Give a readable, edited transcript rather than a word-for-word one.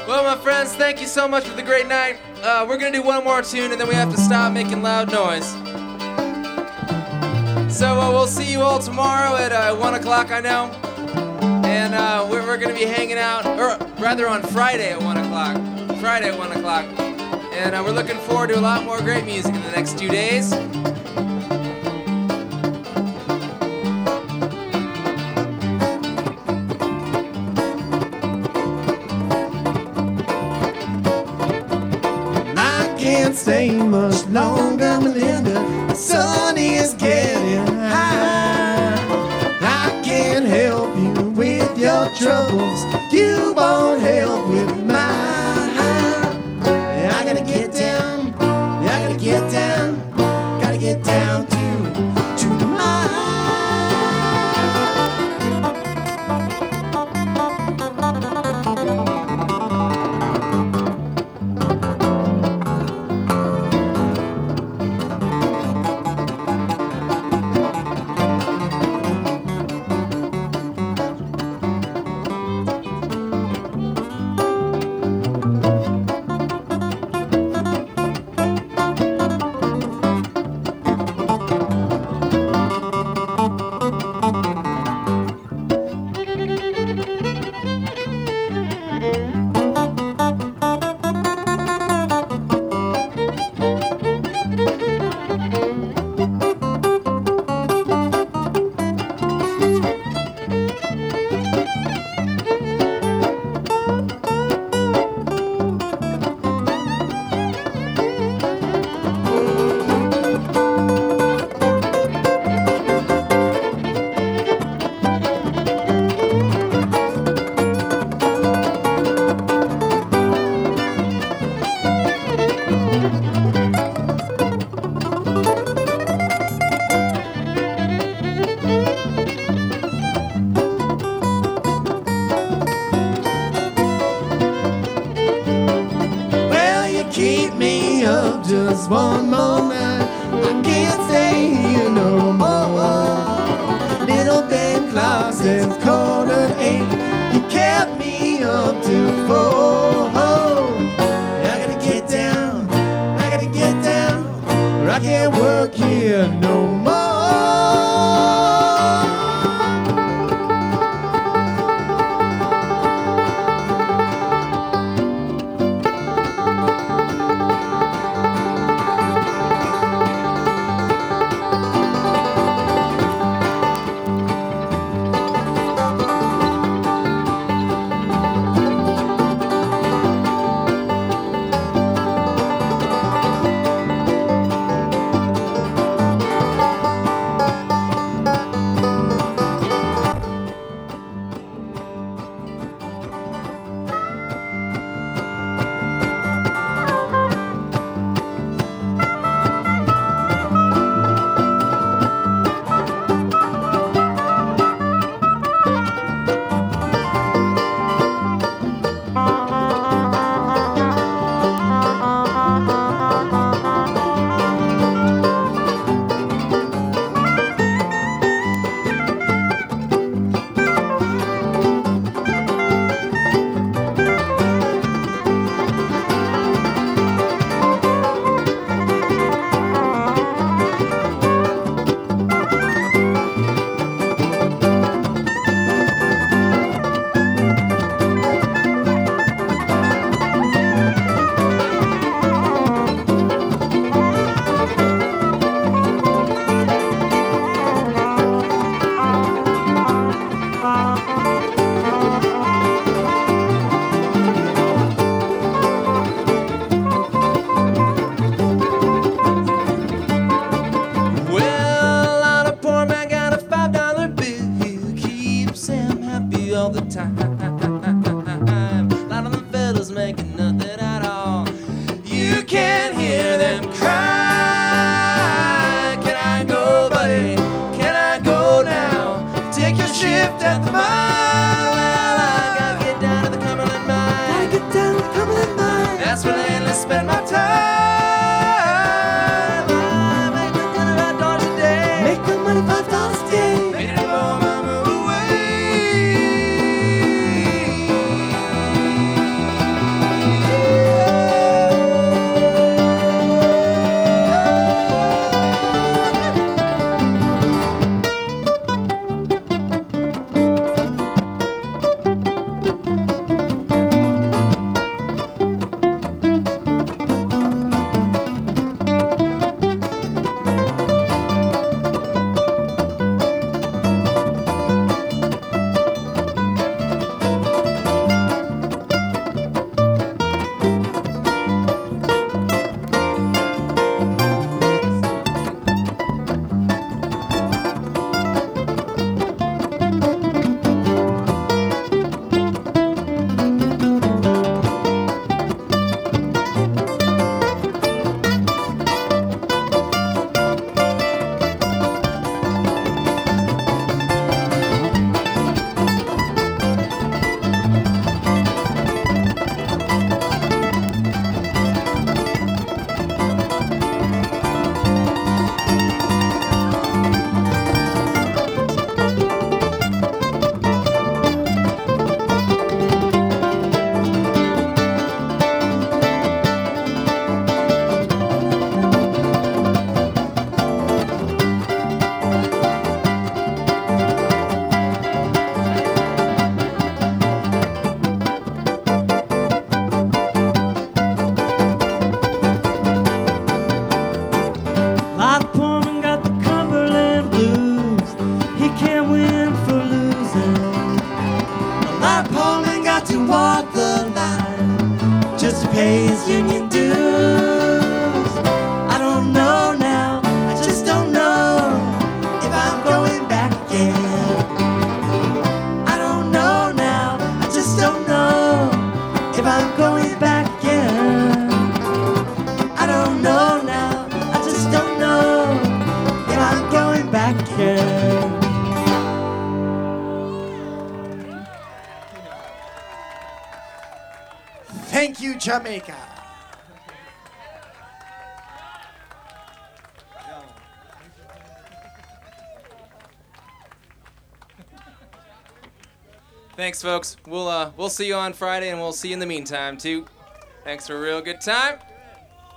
Well, my friends, thank you so much for the great night. We're gonna do one more tune and then we have to stop making loud noise. So we'll see you all tomorrow at 1 o'clock, I know. And we're gonna be hanging out, or rather on Friday at 1 o'clock. Friday at 1 o'clock. And we're looking forward to a lot more great music in the next 2 days. Can't stay much longer, Melinda. The sun is getting high. I can't help you with your troubles. You won't help with mine. I gotta get down. I gotta get down. Gotta get down to the mine. Keep me up just one more night. I can't stay here no more. Little Ben Clark says 8:15. He kept me up till 4. I gotta get down. I gotta get down. Or I can't work here no more. pay his union dues. I don't know now, I just don't know if I'm going back again. I don't know now, I just don't know if I'm going back again. I don't know now, I just don't know if I'm going back again. Thank you, Jamaica. Thanks, folks. We'll see you on Friday, and we'll see you in the meantime too. Thanks for a real good time.